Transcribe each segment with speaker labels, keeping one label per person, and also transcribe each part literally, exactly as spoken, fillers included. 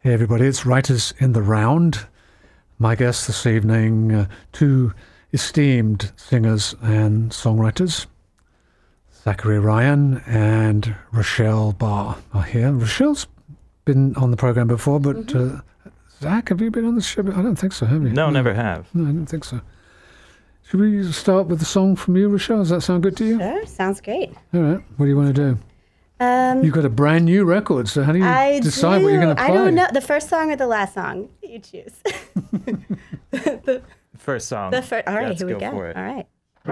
Speaker 1: Hey everybody, it's Writers in the Round. My guests this evening, uh, two esteemed singers and songwriters, Zachary Ryan and Rochelle Barr are here. Rochelle's been on the program before, but mm-hmm. uh, Zach, have you been on the show? I don't think so, have you?
Speaker 2: No, no, never have.
Speaker 1: No, I don't think so. Should we start with a song from you, Rochelle? Does that sound good to you?
Speaker 3: Sure, sounds great.
Speaker 1: All right, what do you want to do?
Speaker 3: Um,
Speaker 1: You've got a brand new record, so how do you
Speaker 3: I
Speaker 1: decide
Speaker 3: do.
Speaker 1: what you're going to play?
Speaker 3: I don't know. The first song or the last song? You choose.
Speaker 2: the first song.
Speaker 3: The first. All right,
Speaker 2: Let's
Speaker 3: here we
Speaker 2: go
Speaker 3: go.
Speaker 2: for it.
Speaker 3: All right.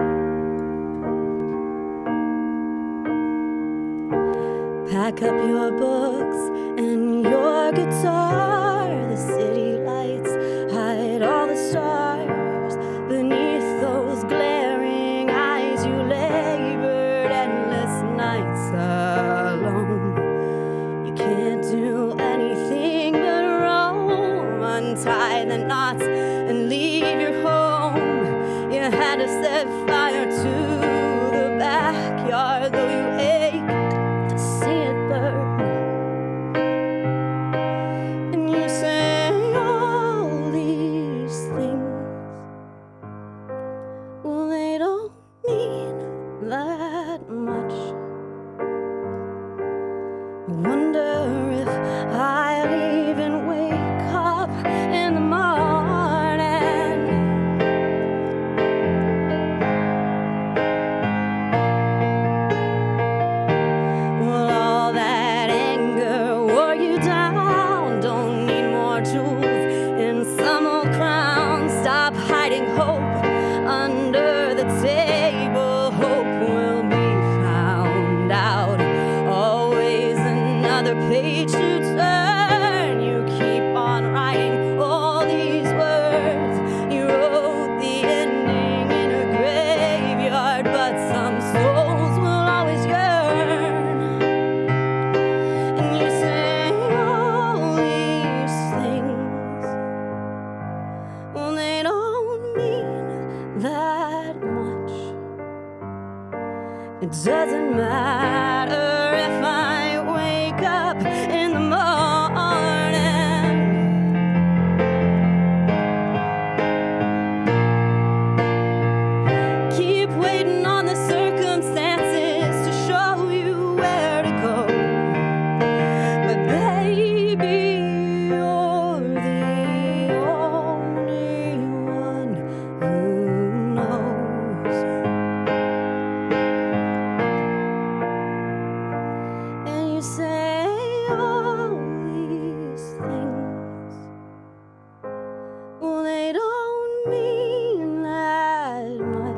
Speaker 3: Pack up your books and your guitar. The city lights hide all the stars beneath those glaring eyes. You labored endless nights alone. You can't do anything but roam. Untie the knots and leave your home. You had to set fire to the backyard, though you ache to see it burn. And you say all these things, well, they don't mean that much. I wonder if I'll even wake up in the morning. Well, all that anger wore you down. Don't need more jewels in some old crown. Stop hiding hope under the table. Hope will be found out. Always another page to turn. You keep on writing all these words. You wrote the ending in a graveyard, but some souls will always yearn. And you say all these things, well, they don't mean that much. It doesn't matter if I wake up in the morning. Keep waiting on the circumstances to show you where to go. But baby, you're the only one who knows. And you say all these things, well, they don't mean that much.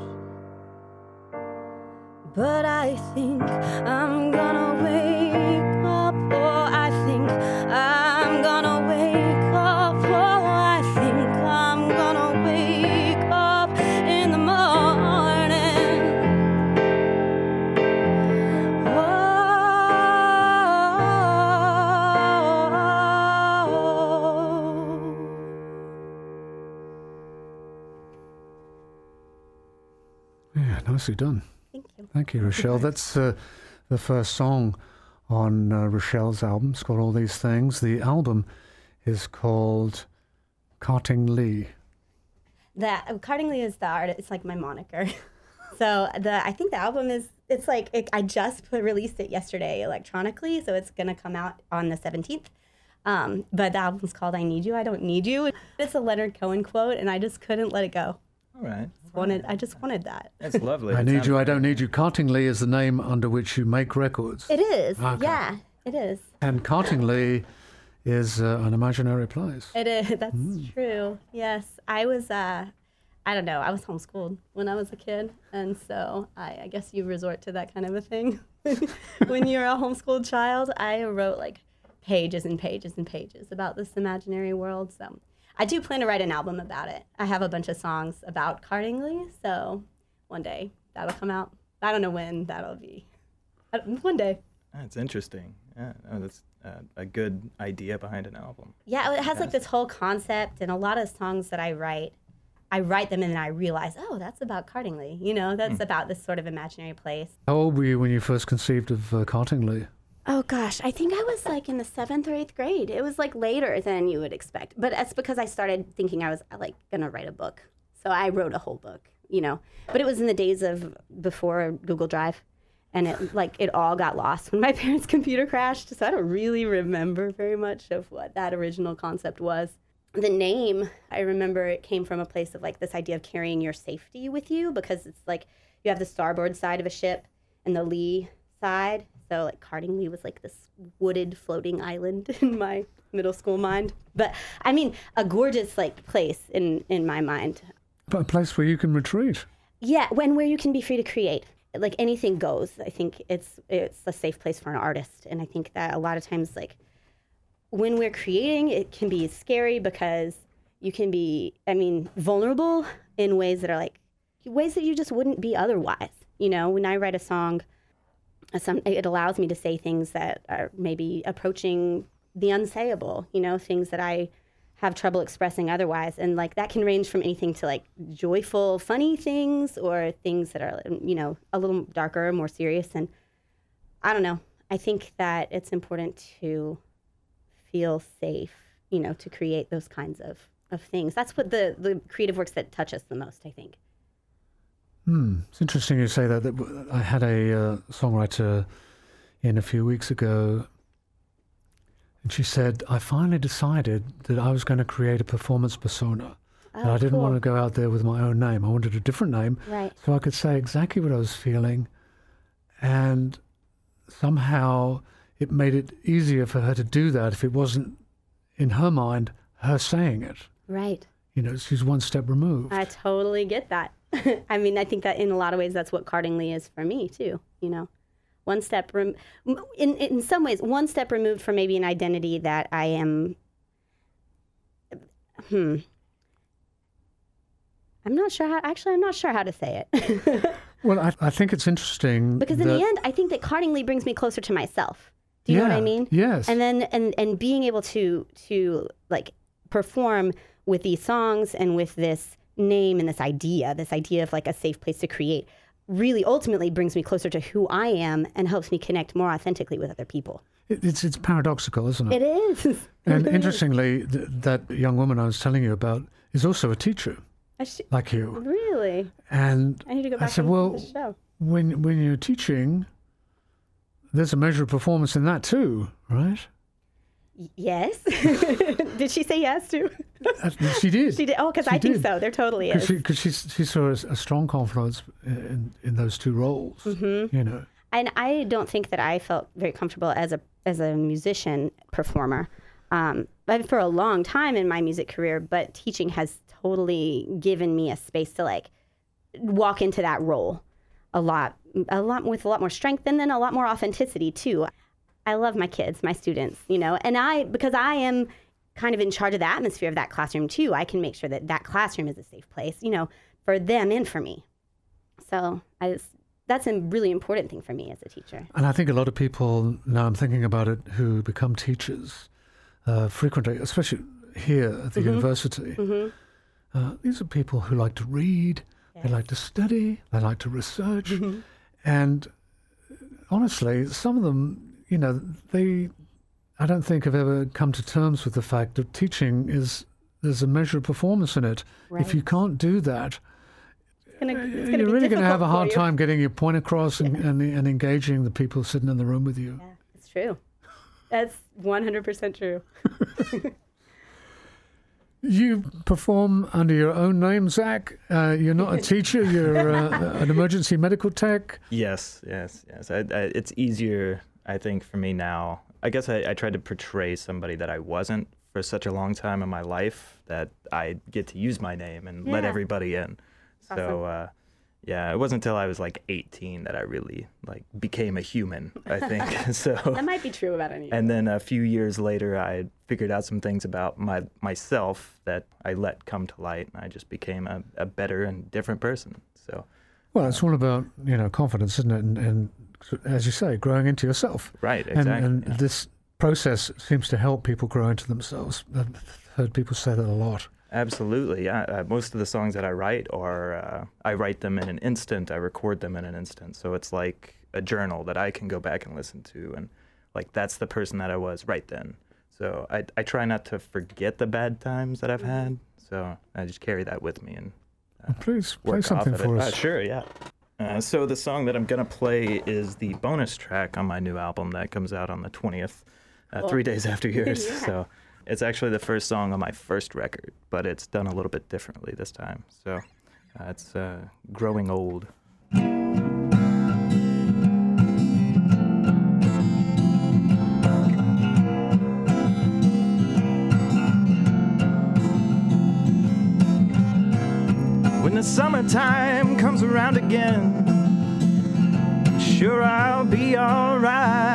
Speaker 3: But I think I'm gonna wake up, or I think I'm gonna wake up, or I think I'm gonna wake up in the morning.
Speaker 1: Yeah, nicely done.
Speaker 3: Thank you.
Speaker 1: Thank you, Rochelle. That's uh, the first song on uh, Rochelle's album. It's called All These Things. The album is called Carting Lee.
Speaker 3: That Cardingly is the art. It's like my moniker. So the I think the album is. It's like it, I just put, released it yesterday electronically, so it's gonna come out on the seventeenth. Um, but the album's called "I Need You, I Don't Need You." It's a Leonard Cohen quote, and I just couldn't let it go.
Speaker 2: All right.
Speaker 3: Wanted I just wanted that.
Speaker 2: That's lovely.
Speaker 1: I
Speaker 2: It
Speaker 1: Need
Speaker 2: sounds
Speaker 1: You, I
Speaker 2: great.
Speaker 1: Don't Need You. Carting Lee is the name under which you make records.
Speaker 3: It is.
Speaker 1: Okay.
Speaker 3: Yeah, it is.
Speaker 1: And Carting Lee is uh, an imaginary place.
Speaker 3: It is. That's
Speaker 1: Mm.
Speaker 3: true. Yes, I was. Uh, I don't know. I was homeschooled when I was a kid, and so I, I guess you resort to that kind of a thing when you're a homeschooled child. I wrote like pages and pages and pages about this imaginary world. So I do plan to write an album about it. I have a bunch of songs about Cardingly, so one day that'll come out. I don't know when that'll be. I- One day.
Speaker 2: That's interesting. Yeah, no, that's uh, a good idea behind an album.
Speaker 3: Yeah, it has like this whole concept, and a lot of songs that I write, I write them and then I realize, oh, that's about Cardingly. You know, that's
Speaker 2: Mm.
Speaker 3: about this sort of imaginary place.
Speaker 1: How old were you when you first conceived of uh, Carting Lee?
Speaker 4: Oh gosh, I think I was like in the seventh or eighth grade. It was like later than you would expect. But that's because I started thinking I was like gonna write a book. So I wrote a whole book, you know. But it was in the days of before Google Drive. And it like it all got lost when my parents' computer crashed. So I don't really remember very much of what that original concept was. The name, I remember it came from a place of like this idea of carrying your safety with you, because it's like you have the starboard side of a ship and the lee side. So like Cardingley was like this wooded floating island in my middle school mind. But I mean, a gorgeous like place in, in my mind.
Speaker 1: But a place where you can retreat.
Speaker 4: Yeah, when where you can be free to create. Like anything goes. I think it's it's a safe place for an artist. And I think that a lot of times like when we're creating, it can be scary because you can be, I mean, vulnerable in ways that are like ways that you just wouldn't be otherwise. You know, when I write a song, Some, it allows me to say things that are maybe approaching the unsayable, you know, things that I have trouble expressing otherwise. And like that can range from anything to like joyful, funny things or things that are, you know, a little darker, more serious. And I don't know. I think that it's important to feel safe, you know, to create those kinds of, of things. That's what the, the creative works that touch us the most, I think.
Speaker 1: Hmm. It's interesting you say that. that I had a uh, songwriter in a few weeks ago, and she said, I finally decided that I was going to create a performance persona.
Speaker 4: Oh,
Speaker 1: and I didn't
Speaker 4: cool.
Speaker 1: want to go out there with my own name. I wanted a different name,
Speaker 4: Right.
Speaker 1: so I could say exactly what I was feeling. And somehow it made it easier for her to do that if it wasn't, in her mind, her saying it.
Speaker 4: Right.
Speaker 1: You know, she's one step removed.
Speaker 4: I totally get that. I mean, I think that in a lot of ways, that's what Cardingley is for me too. You know, one step rem- in in some ways, one step removed from maybe an identity that I am. Hmm. I'm not sure how. Actually, I'm not sure how to say it.
Speaker 1: Well, I, I think it's interesting
Speaker 4: Because in
Speaker 1: that-
Speaker 4: the end, I think that Cardingley brings me closer to myself. Do you know what I
Speaker 1: Yeah,
Speaker 4: mean?
Speaker 1: yes.
Speaker 4: And then and and being able to to like perform with these songs and with this name and this idea, this idea of like a safe place to create, really ultimately brings me closer to who I am and helps me connect more authentically with other people.
Speaker 1: It, it's it's paradoxical, isn't it?
Speaker 4: It is. It
Speaker 1: And
Speaker 4: really is.
Speaker 1: interestingly, th- that young woman I was telling you about is also a teacher,
Speaker 4: I sh-
Speaker 1: like you.
Speaker 4: really?
Speaker 1: And
Speaker 4: I need to go
Speaker 1: I
Speaker 4: back
Speaker 1: said,
Speaker 4: and
Speaker 1: well,
Speaker 4: listen to the show.
Speaker 1: when when you're teaching, there's a measure of performance in that too, right?
Speaker 4: Y- Yes. Did she say yes to?
Speaker 1: Uh, she did.
Speaker 4: She did. Oh, because
Speaker 1: She
Speaker 4: I think
Speaker 1: did.
Speaker 4: so. There totally is.
Speaker 1: Because she, she, she saw a, a strong confidence in, in those two roles,
Speaker 4: Mm-hmm.
Speaker 1: you know.
Speaker 4: And I don't think that I felt very comfortable as a as a musician performer um, but for a long time in my music career. But teaching has totally given me a space to like walk into that role a lot, a lot with a lot more strength and then a lot more authenticity too. I love my kids, my students, you know, and I because I am kind of in charge of the atmosphere of that classroom too. I can make sure that that classroom is a safe place, you know, for them and for me. So I just, that's a really important thing for me as a teacher.
Speaker 1: And I think a lot of people, now I'm thinking about it, who become teachers uh, frequently, especially here at the
Speaker 4: Mhm.
Speaker 1: university,
Speaker 4: Mhm.
Speaker 1: uh, these are people who like to read, they
Speaker 4: Yes.
Speaker 1: like to study, they like to research.
Speaker 4: Mhm.
Speaker 1: And honestly, some of them, you know, they, I don't think have ever come to terms with the fact that teaching is, there's a measure of performance in it.
Speaker 4: Right.
Speaker 1: If you can't do that,
Speaker 4: It's gonna, it's gonna
Speaker 1: you're
Speaker 4: be
Speaker 1: really going to have a
Speaker 4: difficult
Speaker 1: hard
Speaker 4: for you.
Speaker 1: time getting your point across and, and, and engaging the people sitting in the room with you.
Speaker 4: Yeah, it's true. That's one hundred percent true.
Speaker 1: You perform under your own name, Zach. Uh, you're not a teacher. You're uh, an emergency medical tech.
Speaker 2: Yes, yes, yes. I, I, it's easier, I think, for me now. I guess I, I tried to portray somebody that I wasn't for such a long time in my life that I get to use my name and let
Speaker 4: Yeah.
Speaker 2: everybody in. So, uh, yeah, it wasn't until I was like eighteen that I really like became a human, I think. so.
Speaker 4: That might be true about any.
Speaker 2: And then a few years later, I figured out some things about my myself that I let come to light. And I just became a, a better and different person. So,
Speaker 1: Well, it's all about, you know, confidence, isn't it? And, and as you say, growing into yourself.
Speaker 2: right, exactly.
Speaker 1: And, and
Speaker 2: yeah.
Speaker 1: this process seems to help people grow into themselves. I've heard people say that a lot.
Speaker 2: Absolutely, yeah. Uh, most of the songs that I write are, uh, I write them in an instant, I record them in an instant. So it's like a journal that I can go back and listen to and like that's the person that I was right then. So I I try not to forget the bad times that I've had. So I just carry that with me and uh,
Speaker 1: Please play
Speaker 2: work
Speaker 1: something
Speaker 2: off of
Speaker 1: for
Speaker 2: it.
Speaker 1: us.
Speaker 2: Uh, sure, yeah. Uh, so the song that I'm gonna play is the bonus track on my new album that comes out on the twentieth, uh,
Speaker 4: Cool.
Speaker 2: three days after yours.
Speaker 4: Yeah.
Speaker 2: So it's actually the first song on my first record, but it's done a little bit differently this time. So uh, it's uh, Growing Old. When the summertime comes around again, sure I'll be alright.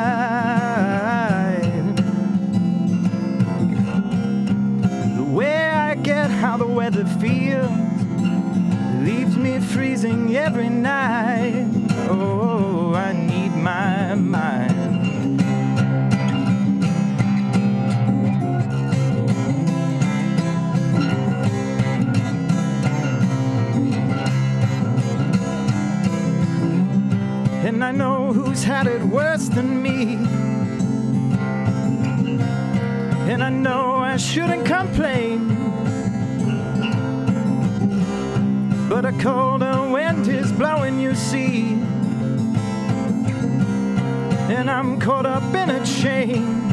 Speaker 2: The way I get how the weather feels leaves me freezing every night. Oh, I need my mind. And I know who's had it worse than me. And I know I shouldn't complain, but a colder wind is blowing, you see. And I'm caught up in a change.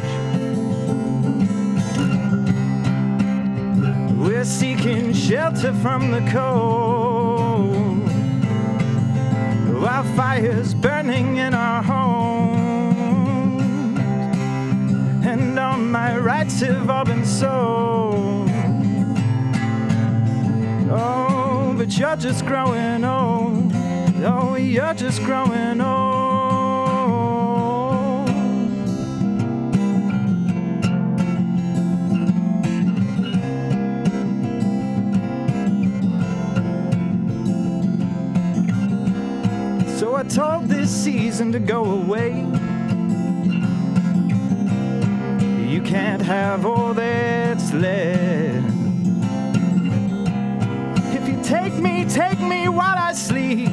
Speaker 2: We're seeking shelter from the cold, while fire's burning in our homes, and all my rights have all been sold. Oh, but you're just growing old. Oh, you're just growing old. So I told this season to go away. You can't have all that's left. If you take me, take me while I sleep.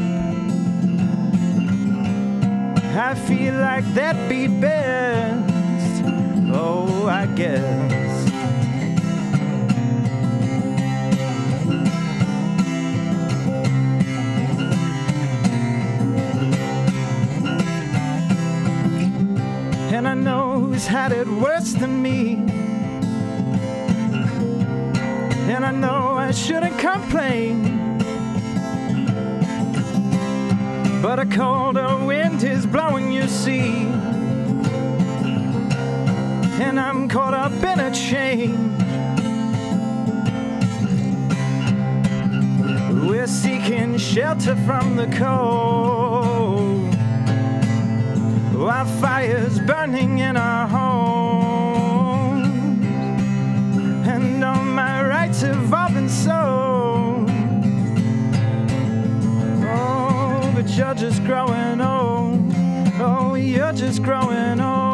Speaker 2: I feel like that'd be best. Oh, I guess. And I know who's had it worse than me. And I know I shouldn't complain, but a colder wind is blowing, you see. And I'm caught up in a change. We're seeking shelter from the cold, while fire's burning in our homes, and all my rights have all been sold. Oh, but you're just growing old. Oh, you're just growing old.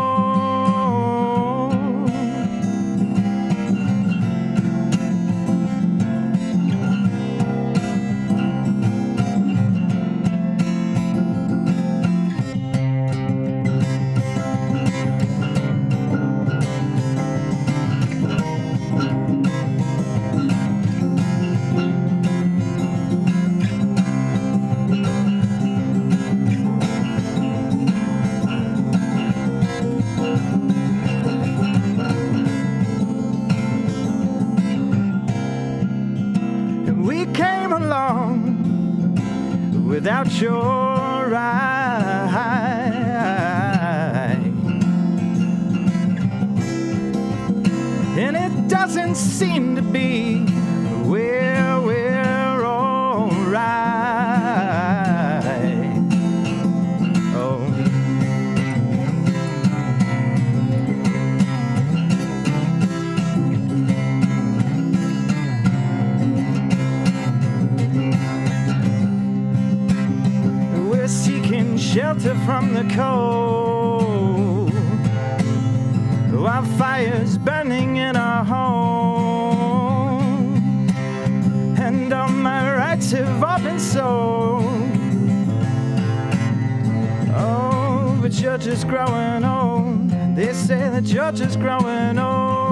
Speaker 2: Without your eye, and it doesn't seem to be where we're all right. Oh, seeking shelter from the cold, while fire's burning in our home, and all my rights have all been sold. Oh, but you're just growing old. say that you're just growing old.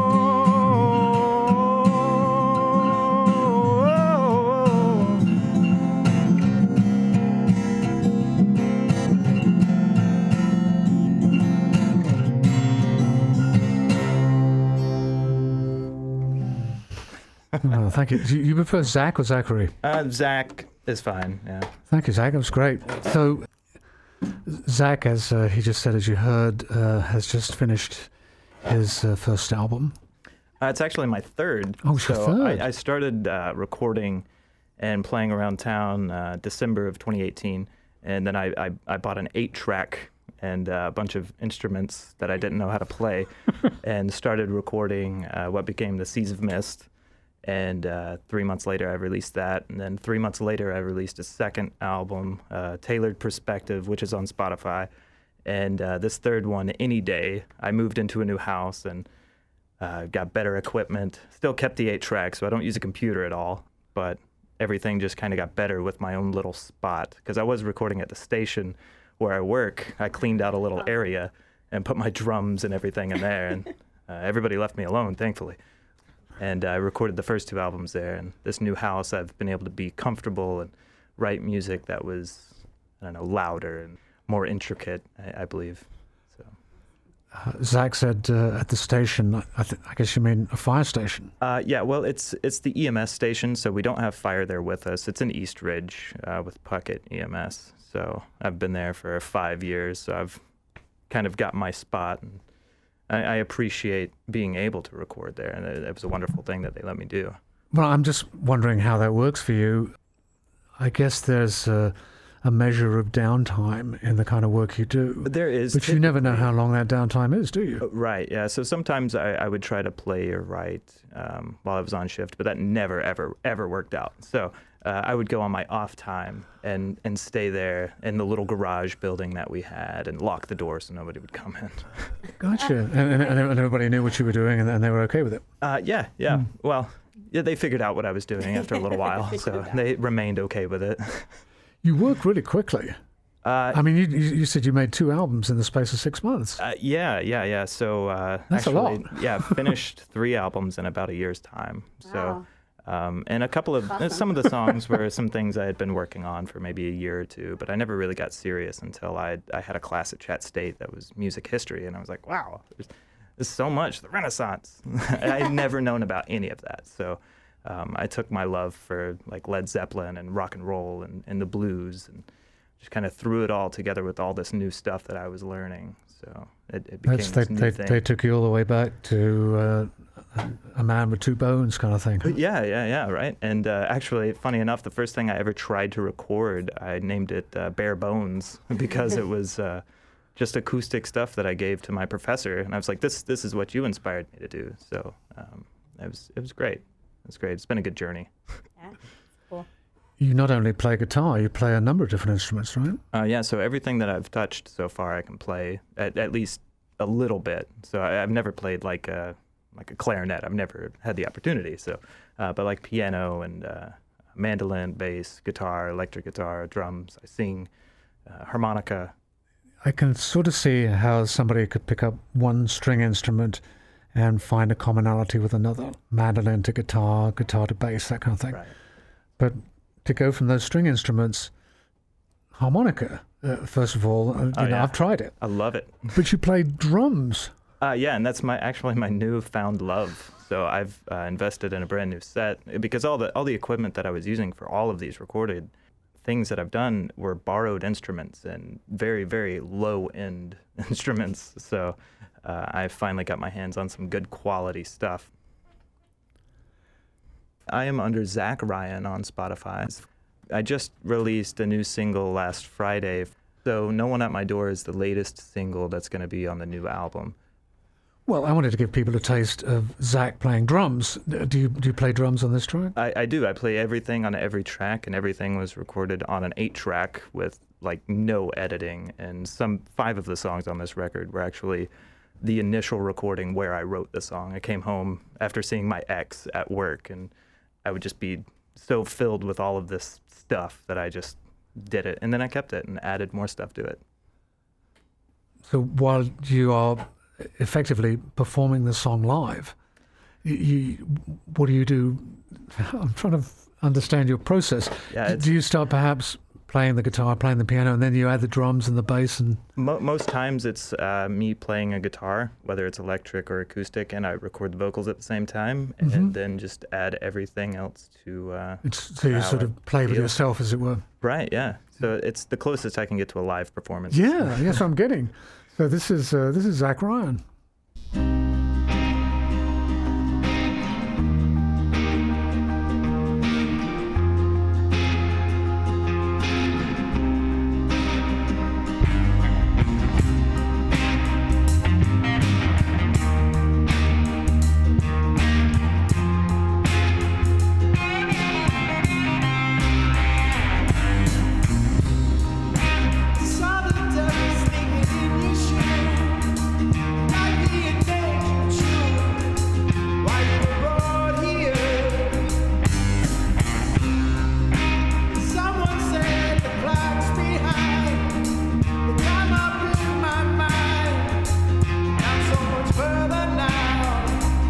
Speaker 1: Oh, thank you. Do you prefer Zach or Zachary?
Speaker 2: Uh, Zach is fine, yeah.
Speaker 1: Thank you, Zach. That was great. So, Zach, as uh, he just said, as you heard, uh, has just finished his uh, first album.
Speaker 2: Uh, it's actually my third.
Speaker 1: Oh, it's your
Speaker 2: so
Speaker 1: third.
Speaker 2: I, I started uh, recording and playing around town uh, December of twenty eighteen, and then I, I, I bought an eight-track and uh, a bunch of instruments that I didn't know how to play, and started recording uh, what became the Seas of Mist. And uh, three months later, I released that. And then three months later, I released a second album, uh, Tailored Perspective, which is on Spotify. And uh, this third one, Any Day, I moved into a new house and uh, got better equipment. Still kept the eight tracks, so I don't use a computer at all. But everything just kind of got better with my own little spot. Because I was recording at the station where I work. I cleaned out a little area and put my drums and everything in there. And uh, everybody left me alone, thankfully. And I recorded the first two albums there. And this new house, I've been able to be comfortable and write music that was, I don't know, louder and more intricate, I, I believe. So.
Speaker 1: Uh, Zach said uh, at the station, I, th- I guess you mean a fire station.
Speaker 2: Uh, yeah, well, it's it's the E M S station, so we don't have fire there with us. It's in East Ridge uh, with Puckett E M S. So I've been there for five years, so I've kind of got my spot. And I, I appreciate being able to record there, and it, it was a wonderful thing that they let me do.
Speaker 1: Well, I'm just wondering how that works for you. I guess there's a, a measure of downtime in the kind of work you do.
Speaker 2: There is.
Speaker 1: But you never know how long that downtime is, do you?
Speaker 2: Right, yeah. So sometimes I, I would try to play or write um, while I was on shift, but that never, ever, ever worked out. So uh, I would go on my off time and, and stay there in the little garage building that we had and lock the door so nobody would come in.
Speaker 1: Gotcha. And, and, and everybody knew what you were doing, and, and they were okay with it?
Speaker 2: Uh, yeah, yeah. Mm. Well, yeah, they figured out what I was doing after a little while, so they remained okay with it.
Speaker 1: You work really quickly. Uh, I mean, you, you said you made two albums in the space of six months.
Speaker 2: Uh, yeah, yeah, yeah. So uh,
Speaker 1: that's
Speaker 2: actually,
Speaker 1: a lot.
Speaker 2: yeah, finished three albums in about a year's time.
Speaker 4: Wow.
Speaker 2: So, um, and a couple of
Speaker 4: awesome.
Speaker 2: some of the songs were some things I had been working on for maybe a year or two, but I never really got serious until I I had a class at Chat State that was music history, and I was like, wow, there's, there's so much, the Renaissance. I had never known about any of that. So. Um, I took my love for like Led Zeppelin and rock and roll and, and the blues and just kind of threw it all together with all this new stuff that I was learning. So it, it became
Speaker 1: That's,
Speaker 2: this
Speaker 1: they,
Speaker 2: new
Speaker 1: they,
Speaker 2: thing.
Speaker 1: they took you all the way back to uh, a man with two bones kind of thing. Huh?
Speaker 2: Yeah, yeah, yeah, right. And uh, actually, funny enough, the first thing I ever tried to record, I named it uh, Bare Bones because it was uh, just acoustic stuff that I gave to my professor. And I was like, this this is what you inspired me to do. So um, it was it was great. It's great. It's been a good journey.
Speaker 4: Yeah, cool.
Speaker 1: You not only play guitar, you play a number of different instruments, right?
Speaker 2: Uh, yeah, so everything that I've touched so far, I can play at, at least a little bit. So I, I've never played like a like a clarinet. I've never had the opportunity. So, uh, but like piano and uh, mandolin, bass, guitar, electric guitar, drums. I sing, uh, harmonica.
Speaker 1: I can sort of see how somebody could pick up one string instrument and find a commonality with another. Mandolin to guitar, guitar to bass, that kind of thing.
Speaker 2: Right.
Speaker 1: But to go from those string instruments, harmonica, uh, first of all, uh, you
Speaker 2: Oh,
Speaker 1: know,
Speaker 2: yeah.
Speaker 1: I've tried it.
Speaker 2: I love it.
Speaker 1: But you play drums.
Speaker 2: Uh, yeah, and that's my actually my newfound love. So I've uh, invested in a brand new set because all the all the equipment that I was using for all of these recorded things that I've done were borrowed instruments and very, very low-end instruments. So uh, I finally got my hands on some good quality stuff. I am under Zach Ryan on Spotify. I just released a new single last Friday. So No One at My Door is the latest single that's going to be on the new album.
Speaker 1: Well, I wanted to give people a taste of Zach playing drums. Do you do you play drums on this track?
Speaker 2: I, I do. I play everything on every track, and everything was recorded on an eight-track with like no editing. And some five of the songs on this record were actually the initial recording where I wrote the song. I came home after seeing my ex at work, and I would just be so filled with all of this stuff that I just did it, and then I kept it and added more stuff to it.
Speaker 1: So while you are effectively performing the song live. You, you, what do you do? I'm trying to f- understand your process.
Speaker 2: Yeah,
Speaker 1: D-
Speaker 2: it's-
Speaker 1: do you start perhaps playing the guitar, playing the piano, and then you add the drums and the bass? And
Speaker 2: Mo- most times it's uh, me playing a guitar, whether it's electric or acoustic, and I record the vocals at the same time, and
Speaker 1: Mm-hmm.
Speaker 2: then just add everything else to. Uh,
Speaker 1: it's, so you
Speaker 2: how
Speaker 1: sort
Speaker 2: it
Speaker 1: of play with
Speaker 2: feels.
Speaker 1: yourself, as it were.
Speaker 2: Right, yeah. So it's the closest I can get to a live performance.
Speaker 1: Yeah, yes, I'm getting. So this is uh, this is Zach Ryan.
Speaker 5: Saw the devil sneaking in your shoe. Might be a dangerous shoe. Why you were brought here? Someone said the clock's behind. The time up in my mind. I'm so much further now.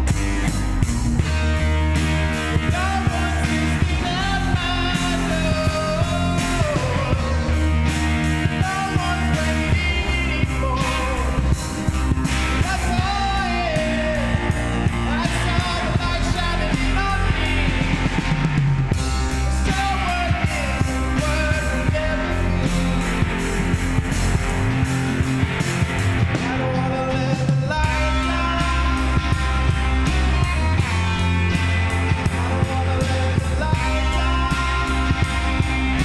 Speaker 5: No one's listening at my door. No one's waiting anymore. That's all it is. I saw the light shining on me. So what is it worth everything? I don't wanna let the light down. I don't wanna let the light down.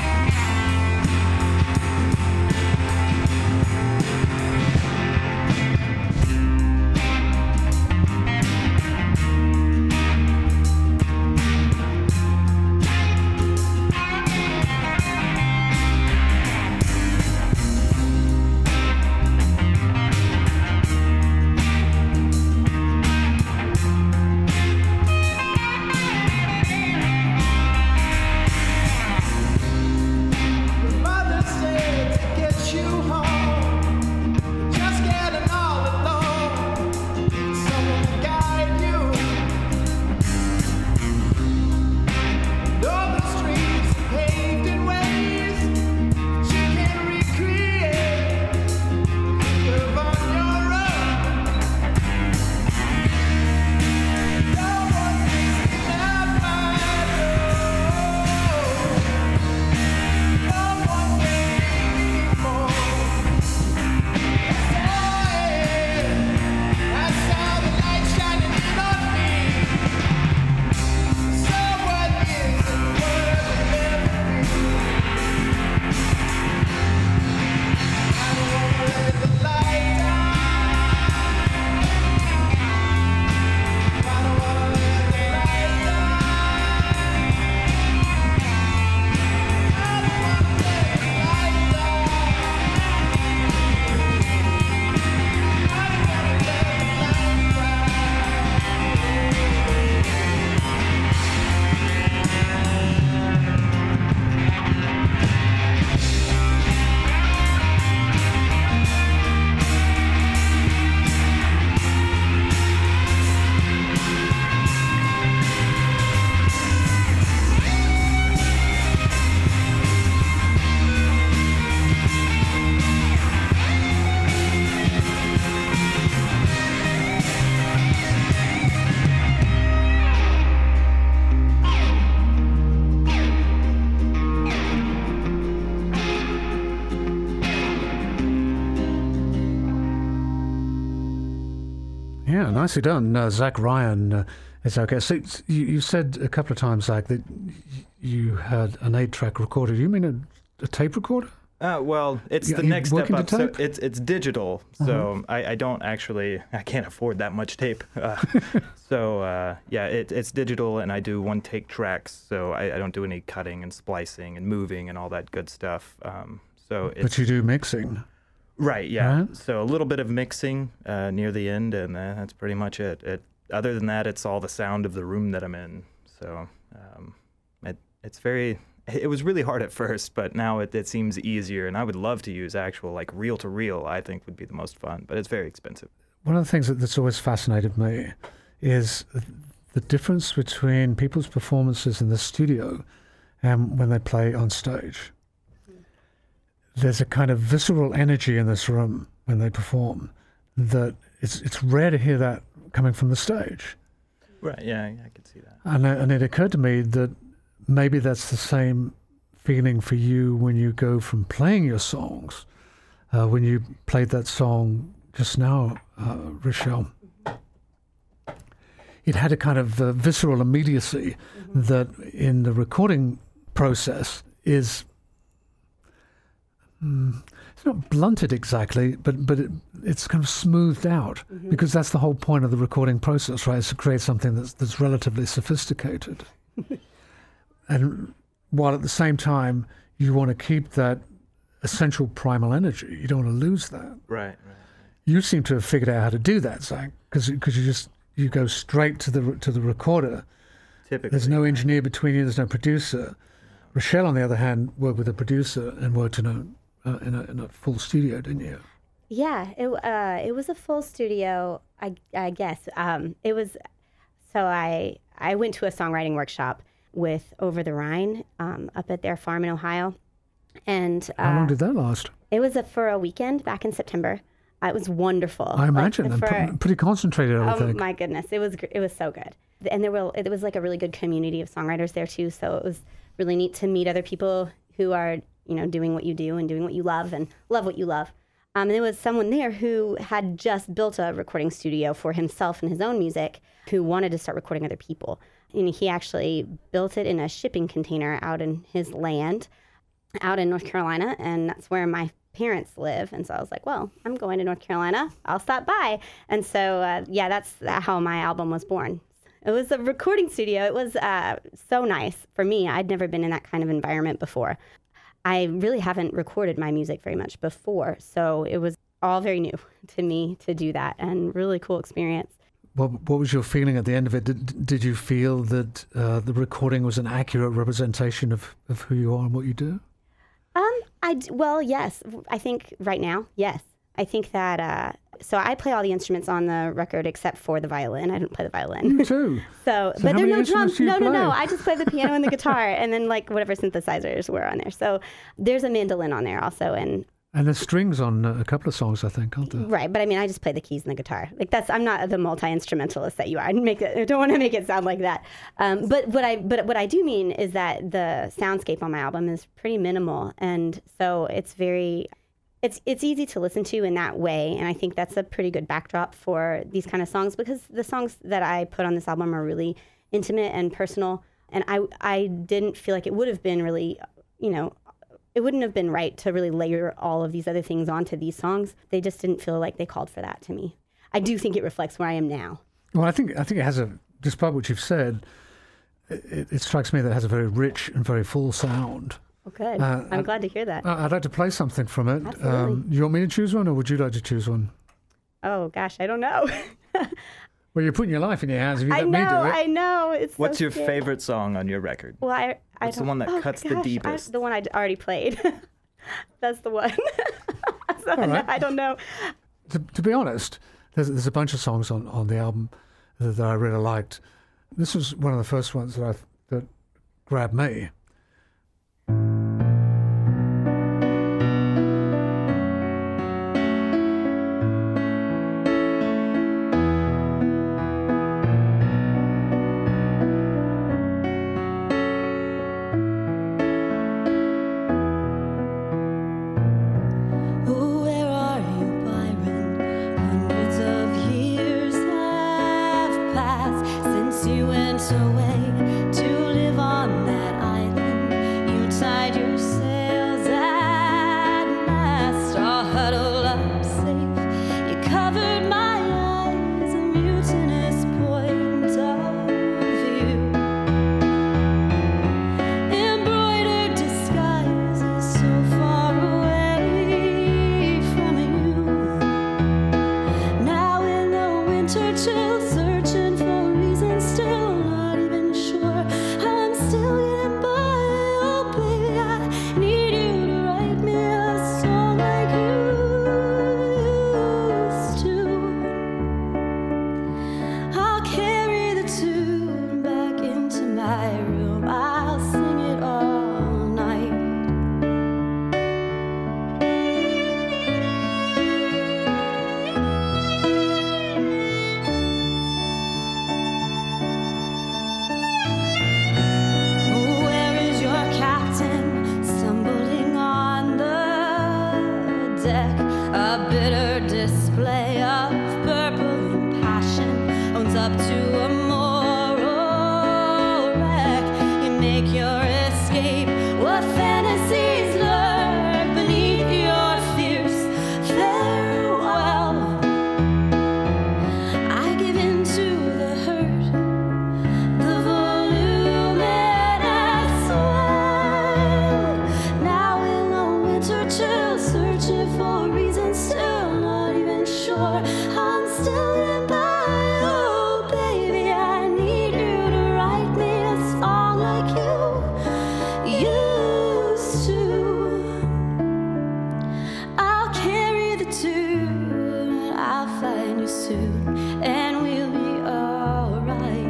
Speaker 5: Your mother said to get you home, just getting all alone. Need someone to guide you. Though the streets are paved in ways you can't recreate, live on your own. No one's listening at my door. No one's waiting anymore. That's all it is. I saw the light shining in on me. So what is it worth everything? I don't wanna let the light down. I don't wanna let the light down. I don't wanna let the light down. I don't wanna let
Speaker 1: Yeah, nicely done, uh, Zach Ryan. Uh, is our guest. So it's- you, you said a couple of times, Zach, that y- you had an eight-track recorder. You mean a, a tape recorder?
Speaker 2: Uh, well, it's
Speaker 1: Yeah,
Speaker 2: the
Speaker 1: you
Speaker 2: next
Speaker 1: work
Speaker 2: step
Speaker 1: into
Speaker 2: up. So
Speaker 1: tape?
Speaker 2: it's it's digital, so I, I don't actually I can't afford that much tape. Uh, so uh, yeah, it, it's digital, and I do one take tracks. So I, I don't do any cutting and splicing and moving and all that good stuff. Um, so it's
Speaker 1: But you do mixing.
Speaker 2: right, yeah.
Speaker 1: Right.
Speaker 2: So a little bit of mixing uh, near the end, and uh, that's pretty much it. It other than that, it's all the sound of the room that I'm in. So um, it it's very. It was really hard at first, but now it, it seems easier, and I would love to use actual, like, reel-to-reel, I think would be the most fun, but it's very expensive.
Speaker 1: one of the things that, that's always fascinated me is the difference between people's performances in the studio and when they play on stage. There's a kind of visceral energy in this room when they perform that it's it's rare to hear that coming from the stage.
Speaker 2: Right, yeah, I could see that.
Speaker 1: And, and it occurred to me that maybe that's the same feeling for you when you go from playing your songs, uh, when you played that song just now, uh, Rochelle. It had a kind of uh, visceral immediacy mm-hmm. that in the recording process is, mm, it's not blunted exactly, but, but it, it's kind of smoothed out mm-hmm. because that's the whole point of the recording process, right? Is to create something that's, that's relatively sophisticated. And while at the same time, you want to keep that essential primal energy. You don't want to lose that.
Speaker 2: Right, right.
Speaker 1: You seem to have figured out how to do that, Zach, because because you just you go straight to the to the recorder.
Speaker 2: Typically,
Speaker 1: there's no engineer between you. There's no producer. Rochelle, on the other hand, worked with a producer and worked in a uh, in a in a full studio, didn't you?
Speaker 4: Yeah, it uh, it was a full studio. I I guess um, it was. So I I went to a songwriting workshop with Over the Rhine um, up at their farm in Ohio, and uh,
Speaker 1: how long did that last?
Speaker 4: It was a, for a weekend back in September. Uh, it was wonderful.
Speaker 1: I imagine,
Speaker 4: like,
Speaker 1: and for, pretty concentrated. I would
Speaker 4: oh
Speaker 1: think.
Speaker 4: My goodness, it was it was so good, and there were it was like a really good community of songwriters there too. So it was really neat to meet other people who are you know doing what you do and doing what you love and love what you love. Um, and there was someone there who had just built a recording studio for himself and his own music, who wanted to start recording other people. And he actually built it in a shipping container out in his land, out in North Carolina, and that's where my parents live. And so I was like, well, I'm going to North Carolina. I'll stop by. And so, uh, yeah, that's how my album was born. It was a recording studio. It was uh, so nice for me. I'd never been in that kind of environment before. I really haven't recorded my music very much before, so it was all very new to me to do that, and really cool experience.
Speaker 1: What, what was your feeling at the end of it? Did, did you feel that uh, the recording was an accurate representation of, of who you are and what you do?
Speaker 4: Um, I well, yes. I think right now, yes. I think that. Uh, so I play all the instruments on the record except for the violin. I don't play the violin.
Speaker 1: You too.
Speaker 4: so,
Speaker 1: so,
Speaker 4: but there are no
Speaker 1: drums.
Speaker 4: drums. No, no, no. I just play the piano and the guitar, and then like whatever synthesizers were on there. So there's a mandolin on there also, and.
Speaker 1: And there's strings on a couple of songs, I think, aren't there?
Speaker 4: Right, but I mean, I just play the keys and the guitar. Like that's, I'm not the multi-instrumentalist that you are. I make it, I don't want to make it sound like that. Um, but what I, but what I do mean is that the soundscape on my album is pretty minimal, and so it's very, it's it's easy to listen to in that way. And I think that's a pretty good backdrop for these kind of songs, because the songs that I put on this album are really intimate and personal. And I I didn't feel like it would have been really, you know. It wouldn't have been right to really layer all of these other things onto these songs. They just didn't feel like they called for that to me. I do think it reflects where I am now.
Speaker 1: Well, I think I think it has a, despite what you've said, it, it strikes me that it has a very rich and very full sound.
Speaker 4: Oh, good.
Speaker 1: Uh,
Speaker 4: I'm glad to hear that.
Speaker 1: I'd like to play something from it.
Speaker 4: Absolutely.
Speaker 1: Um, you want me to choose one, or would you like to choose one?
Speaker 4: Oh, gosh, I don't know.
Speaker 1: Well, you're putting your life in your hands if you
Speaker 4: I
Speaker 1: let
Speaker 4: know,
Speaker 1: me do it.
Speaker 4: I know. It's
Speaker 2: What's
Speaker 4: so
Speaker 2: your
Speaker 4: scary.
Speaker 2: favorite song on your record?
Speaker 4: Well, I, I
Speaker 2: What's the
Speaker 4: don't-
Speaker 2: one that
Speaker 4: oh,
Speaker 2: cuts the
Speaker 4: gosh, I-
Speaker 2: deepest?
Speaker 4: the one I already played. That's the one. So
Speaker 1: All right.
Speaker 4: I don't know.
Speaker 1: To, to be honest, there's, there's a bunch of songs on, on the album that, that I really liked. This was one of the first ones that I that grabbed me.
Speaker 3: Oh, where are you, Byron? Hundreds of years have passed since you went away to live on that island. You tied your sails at mast, all huddled up safe. You covered my eyes, a mutinous point of view. Embroidered disguises so far away from you. Now in the winter chill, searching for reasons, still not even sure make your escape. What fantasies lurk beneath your fierce farewell? I give in to the hurt, the volume it has swelled. Now in the winter chill, searching for reasons, still not even sure. I'm still in by. Oh baby, I need you to write me a song like you used to. I'll carry the tune, I'll find you soon, and we'll be alright.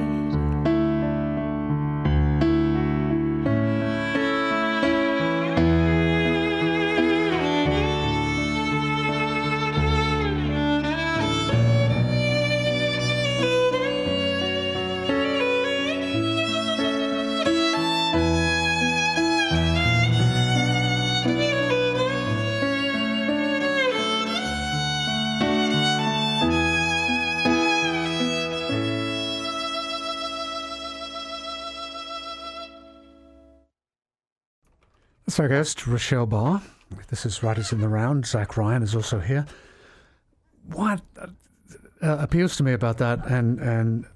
Speaker 1: That's our guest, Rochelle Barr. This is Writers in the Round. Zach Ryan is also here. What uh, appeals to me about that, and and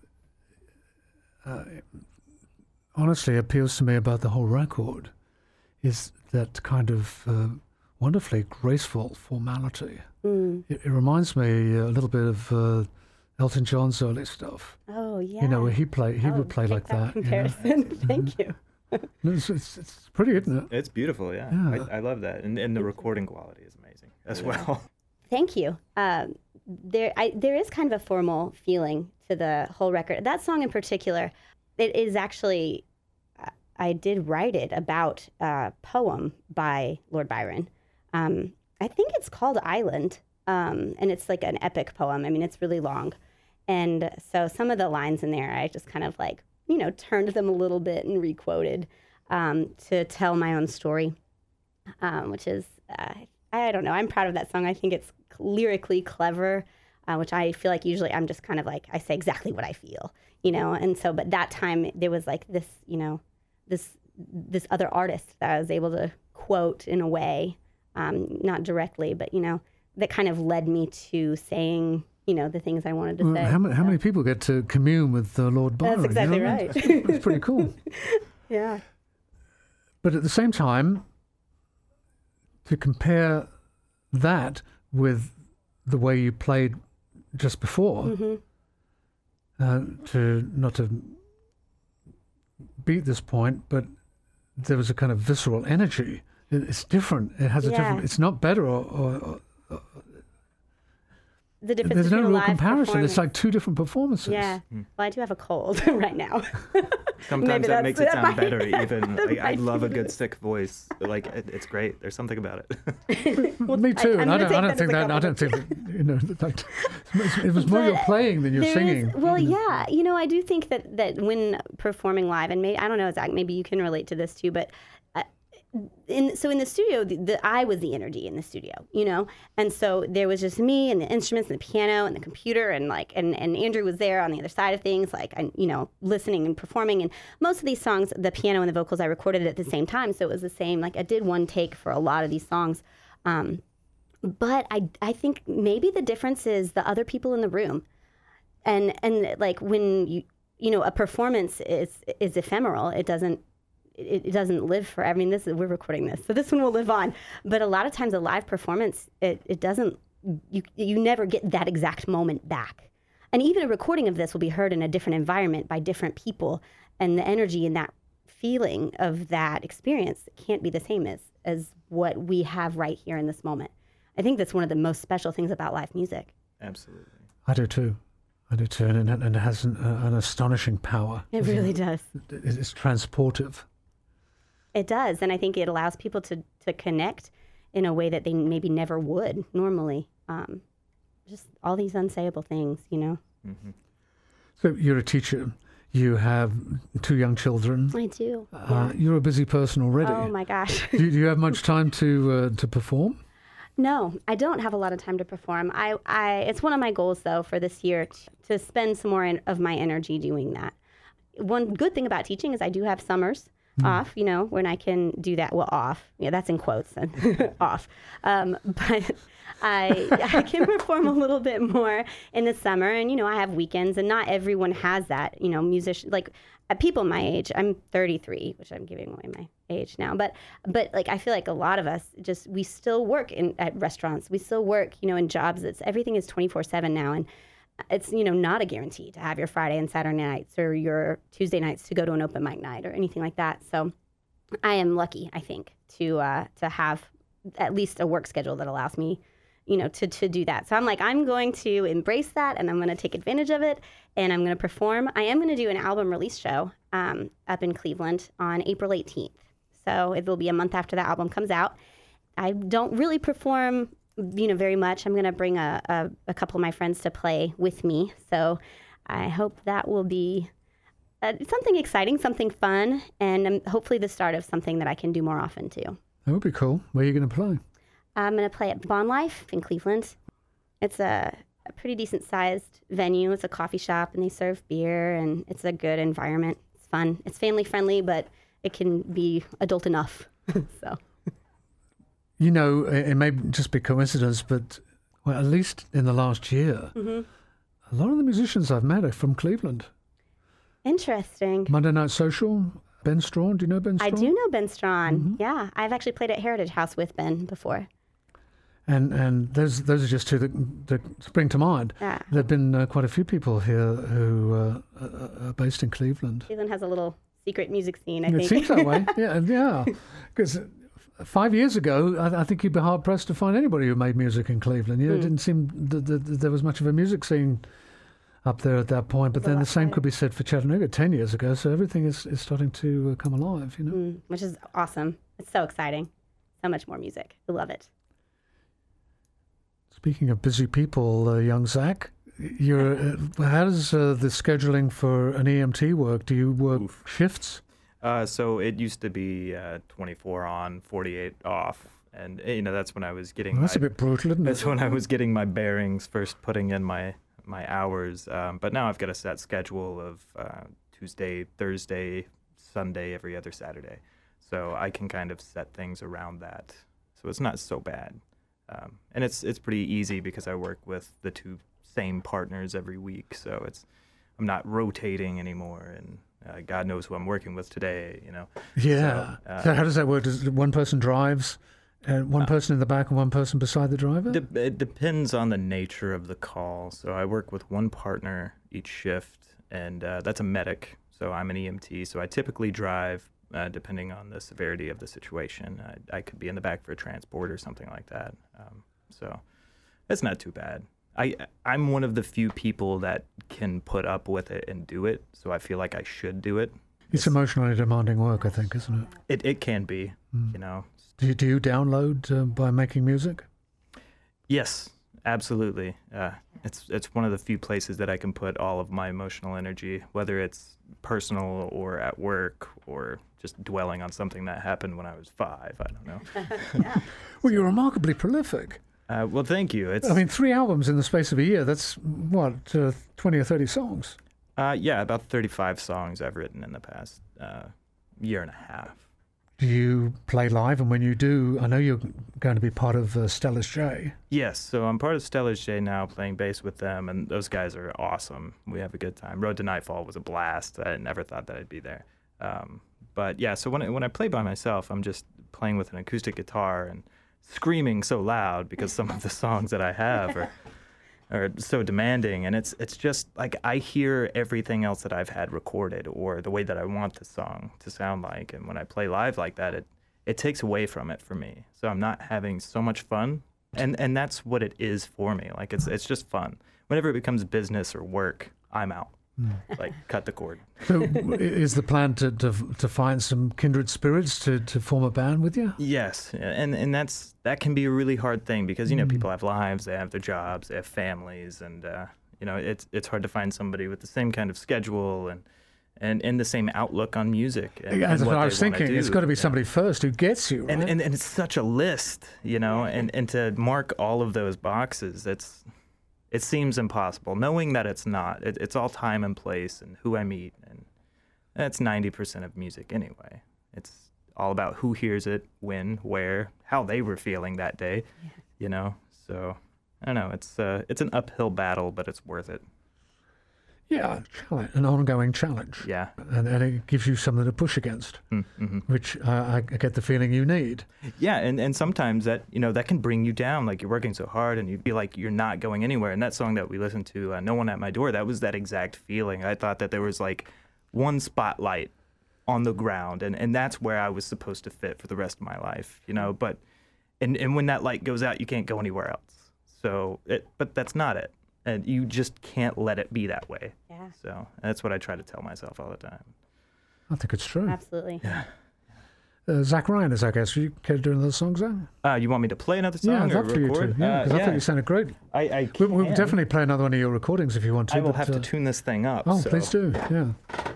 Speaker 1: uh, honestly appeals to me about the whole record, is that kind of uh, wonderfully graceful formality.
Speaker 4: Mm.
Speaker 1: It, it reminds me a little bit of uh, Elton John's early stuff.
Speaker 4: Oh yeah.
Speaker 1: You know, where he play, he
Speaker 4: Oh,
Speaker 1: would play
Speaker 4: take
Speaker 1: like that. you know.
Speaker 4: Comparison. Thank you.
Speaker 1: No, It's, it's, it's pretty, isn't it?
Speaker 6: It's beautiful, yeah.
Speaker 1: Yeah.
Speaker 6: I, I love that, and and the recording quality is amazing as well.
Speaker 4: Thank you. Um, there, I, there is kind of a formal feeling to the whole record. That song in particular, it is actually, uh, I did write it about a poem by Lord Byron. Um, I think it's called Island, um, and it's like an epic poem. I mean, it's really long. And so some of the lines in there, I just kind of like, you know, turned them a little bit and requoted um, to tell my own story, um, which is, uh, I don't know, I'm proud of that song. I think it's lyrically clever, uh, which I feel like usually I'm just kind of like, I say exactly what I feel, you know, and so, but that time there was like this, you know, this, this other artist that I was able to quote in a way, um, not directly, but, you know, that kind of led me to saying, you know, the things I wanted to
Speaker 1: Well,
Speaker 4: say.
Speaker 1: how, many, how
Speaker 4: so.
Speaker 1: many people get to commune with uh, Lord Byron?
Speaker 4: That's
Speaker 1: you know
Speaker 4: exactly
Speaker 1: what I mean?
Speaker 4: right.
Speaker 1: It's, it's pretty cool.
Speaker 4: Yeah.
Speaker 1: But at the same time, to compare that with the way you played just before,
Speaker 4: Mm-hmm.
Speaker 1: uh, to not to beat this point, but there was a kind of visceral energy. It, it's different. It has a
Speaker 4: Yeah.
Speaker 1: different. It's not better or. or, or
Speaker 4: The difference
Speaker 1: there's no
Speaker 4: between a
Speaker 1: real
Speaker 4: live
Speaker 1: comparison.
Speaker 4: performance.
Speaker 1: It's like two different performances.
Speaker 4: Yeah. Well, I do have a cold right now.
Speaker 6: Sometimes
Speaker 4: Maybe
Speaker 6: that
Speaker 4: that's-
Speaker 6: makes it
Speaker 4: that
Speaker 6: sound
Speaker 4: might-
Speaker 6: better. Even
Speaker 4: that
Speaker 6: like, I
Speaker 4: might
Speaker 6: love a
Speaker 4: be
Speaker 6: good
Speaker 4: it.
Speaker 6: sick voice. Like it, it's great. There's something about it.
Speaker 4: Well,
Speaker 1: Me too.
Speaker 4: I,
Speaker 1: and
Speaker 4: I'm
Speaker 1: I
Speaker 4: gonna
Speaker 1: don't. I
Speaker 4: take
Speaker 1: don't
Speaker 4: that
Speaker 1: think
Speaker 4: as a
Speaker 1: that. I don't
Speaker 4: compliment.
Speaker 1: think that. You know. Like, it was more your
Speaker 4: But
Speaker 1: playing than your
Speaker 4: There is-
Speaker 1: singing.
Speaker 4: well,
Speaker 1: you know.
Speaker 4: yeah. You know, I do think that, that when performing live, and maybe, I don't know, Zach, maybe you can relate to this too, but uh, in so in the studio, the, the I was the energy in the studio, you know? And so there was just me and the instruments and the piano and the computer, and like, and, and Andrew was there on the other side of things, like, and, you know, listening and performing. And most of these songs, the piano and the vocals, I recorded at the same time. So it was the same, like I did one take for a lot of these songs. Um, but I, I think maybe the difference is the other people in the room. And, and like when you, you know, a performance is, is ephemeral. It doesn't, it, it doesn't live forever. I mean, this is, we're recording this, so this one will live on. But a lot of times a live performance, it, it doesn't, you, you never get that exact moment back. And even a recording of this will be heard in a different environment by different people. And the energy and that feeling of that experience can't be the same as, as what we have right here in this moment. I think that's one of the most special things about live music.
Speaker 6: Absolutely.
Speaker 1: I do too. I do too, and it, and it has an, uh, an astonishing power.
Speaker 4: It really does.
Speaker 1: It, it's transportive.
Speaker 4: It does, and I think it allows people to, to connect in a way that they maybe never would normally. Um, just all these unsayable things, you know.
Speaker 6: Mm-hmm.
Speaker 1: So you're a teacher. You have two young children.
Speaker 4: I do.
Speaker 1: Uh, you're a busy person already.
Speaker 4: Oh my gosh.
Speaker 1: do, you- do you have much time to uh, to perform?
Speaker 4: No, I don't have a lot of time to perform. I, I it's one of my goals though for this year t- to spend some more en- of my energy doing that. One good thing about teaching is I do have summers. off, you know, when I can do that. Well, off. Yeah, that's in quotes and off. Um, but I I can perform a little bit more in the summer, and you know, I have weekends, and not everyone has that. You know, musicians like uh, people my age. I'm thirty-three, which I'm giving away my age now. But but like I feel like a lot of us just we still work in at restaurants. We still work, you know, in jobs. It's everything is twenty-four seven now, and it's, you know, not a guarantee to have your Friday and Saturday nights or your Tuesday nights to go to an open mic night or anything like that. So I am lucky, I think, to uh, to have at least a work schedule that allows me, you know, to, to do that. So I'm like, I'm going to embrace that, and I'm going to take advantage of it, and I'm going to perform. I am going to do an album release show um, up in Cleveland on April eighteenth. So it will be a month after the album comes out. I don't really perform you know, very much. I'm going to bring a, a, a couple of my friends to play with me. So I hope that will be uh, something exciting, something fun, and um, hopefully the start of something that I can do more often too.
Speaker 1: That would be cool. Where are you going to play?
Speaker 4: I'm going to play at Bond Life in Cleveland. It's a, a pretty decent sized venue. It's a coffee shop, and they serve beer, and it's a good environment. It's fun. It's family friendly, but it can be adult enough. So.
Speaker 1: You know, it may just be coincidence, but well, at least in the last year, mm-hmm. a lot of the musicians I've met are from Cleveland.
Speaker 4: Interesting.
Speaker 1: Monday Night Social, Ben Strawn. Do you know Ben Strawn?
Speaker 4: I do know Ben Strawn.
Speaker 1: Mm-hmm.
Speaker 4: Yeah, I've actually played at Heritage House with Ben before.
Speaker 1: And and those those are just two that, that spring to mind.
Speaker 4: Yeah.
Speaker 1: There have been uh, quite a few people here who uh, are based in Cleveland.
Speaker 4: Cleveland has a little secret music scene, I
Speaker 1: it
Speaker 4: think.
Speaker 1: It seems that way. Yeah, yeah. Because five years ago, I, I think you'd be hard pressed to find anybody who made music in Cleveland. You know, mm. It didn't seem that, that, that there was much of a music scene up there at that point. But then the same could be said for Chattanooga ten years ago. So everything is, is starting to uh, come alive. You know,
Speaker 4: mm, which is awesome. It's so exciting. So much more music. I love it.
Speaker 1: Speaking of busy people, uh, young Zach, you're, uh, how does uh, the scheduling for an E M T work? Do you work Oof. shifts?
Speaker 6: Uh, so it used to be uh, twenty-four on, forty-eight off, and you know that's when I was getting.
Speaker 1: Well, that's
Speaker 6: my,
Speaker 1: a bit brutal, isn't it?
Speaker 6: That's when I was getting my bearings, first putting in my my hours. Um, but now I've got a set schedule of uh, Tuesday, Thursday, Sunday, every other Saturday, so I can kind of set things around that. So it's not so bad, um, and it's it's pretty easy because I work with the two same partners every week, so it's I'm not rotating anymore and. Uh, God knows who I'm working with today, you know.
Speaker 1: Yeah. So, uh, so how does that work? Does one person drives, and one uh, person in the back, and one person beside the driver?
Speaker 6: De- it depends on the nature of the call. So I work with one partner each shift, and uh, that's a medic. So I'm an E M T. So I typically drive, uh, depending on the severity of the situation. I, I could be in the back for a transport or something like that. Um, so it's not too bad. I, I'm one of the few people that can put up with it and do it, so I feel like I should do it.
Speaker 1: It's, it's emotionally demanding work, I think, isn't it?
Speaker 6: It it can be, mm. you know.
Speaker 1: Do you, do you download uh, by making music?
Speaker 6: Yes, absolutely. Uh, it's it's one of the few places that I can put all of my emotional energy, whether it's personal or at work or just dwelling on something that happened when I was five. I don't know.
Speaker 4: Yeah.
Speaker 1: Well, you're remarkably prolific.
Speaker 6: Uh, well, thank you. It's,
Speaker 1: I mean, three albums in the space of a year, that's, what, uh, twenty or thirty songs?
Speaker 6: Uh, yeah, about thirty-five songs I've written in the past uh, year and a half.
Speaker 1: Do you play live? And when you do, I know you're going to be part of uh, Stellars J.
Speaker 6: Yes, so I'm part of Stellars J now, playing bass with them, and those guys are awesome. We have a good time. Road to Nightfall was a blast. I never thought that I'd be there. Um, but yeah, so when I, when I play by myself, I'm just playing with an acoustic guitar and screaming so loud because some of the songs that I have are are so demanding, and it's it's just like I hear everything else that I've had recorded or the way that I want the song to sound like, and when I play live like that, it it takes away from it for me. So I'm not having so much fun, and and that's what it is for me. Like it's it's just fun. Whenever it becomes business or work, I'm out. Like cut the cord.
Speaker 1: So is the plan to, to to find some kindred spirits to, to form a band with you?
Speaker 6: Yes, and and that's that can be a really hard thing because you know mm. people have lives, they have their jobs, they have families, and uh, you know it's it's hard to find somebody with the same kind of schedule and and, and the same outlook on music. And,
Speaker 1: As
Speaker 6: and
Speaker 1: what I was thinking, it's got to be
Speaker 6: yeah.
Speaker 1: somebody first who gets you, right?
Speaker 6: And, and and it's such a list, you know, and and to mark all of those boxes, it's. It seems impossible, knowing that it's not. It, it's all time and place and who I meet, and that's ninety percent of music anyway. It's all about who hears it, when, where, how they were feeling that day,
Speaker 4: Yeah.
Speaker 6: you know? So, I don't know. It's uh, it's an uphill battle, but it's worth it.
Speaker 1: Yeah, challenge, an ongoing challenge.
Speaker 6: Yeah.
Speaker 1: And, and it gives you something to push against,
Speaker 6: Mm-hmm.
Speaker 1: which uh, I I get the feeling you need.
Speaker 6: Yeah, and, and sometimes that, you know, that can bring you down. Like, you're working so hard and you feel like you're not going anywhere. And that song that we listened to, uh, No One at My Door, that was that exact feeling. I thought that there was, like, one spotlight on the ground, and, and that's where I was supposed to fit for the rest of my life, you know? But, and, and when that light goes out, you can't go anywhere else. So, it, but that's not it. And you just can't let it be that way.
Speaker 4: Yeah.
Speaker 6: So that's what I try to tell myself all the time.
Speaker 1: I think it's true.
Speaker 4: Absolutely.
Speaker 1: Uh, Zach Ryan is our guest. Would you care to do another song, Zach?
Speaker 6: Uh, you want me to play another
Speaker 1: Yeah,
Speaker 6: song
Speaker 1: I'd
Speaker 6: or
Speaker 1: love for you
Speaker 6: record?
Speaker 1: to. Yeah, because
Speaker 6: Uh,
Speaker 1: I thought you sounded great.
Speaker 6: I, I
Speaker 1: We,
Speaker 6: can.
Speaker 1: we'll definitely play another one of your recordings if you want to.
Speaker 6: I will
Speaker 1: but,
Speaker 6: have
Speaker 1: uh,
Speaker 6: to tune this thing up.
Speaker 1: Oh,
Speaker 6: so.
Speaker 1: please do. Yeah.